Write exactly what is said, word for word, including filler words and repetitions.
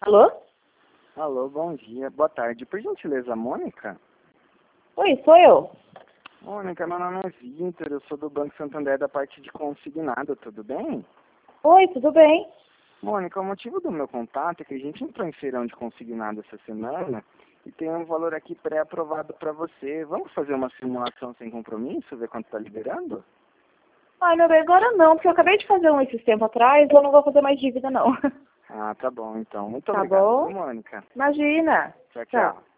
Alô? Alô, bom dia, boa tarde. Por gentileza, Mônica? Oi, sou eu. Mônica, meu nome é Vitor, eu sou do Banco Santander da parte de consignado, tudo bem? Oi, tudo bem? Mônica, o motivo do meu contato é que a gente entrou em feirão de consignado essa semana e tem um valor aqui pré-aprovado para você. Vamos fazer uma simulação sem compromisso, ver quanto está liberando? Ai, meu bem, agora não, porque eu acabei de fazer um esses tempo atrás, eu não vou fazer mais dívida, não. Ah, tá bom então. Muito Tá obrigado, bom? viu, Mônica? Imagina. Tchau, Tchau. tchau.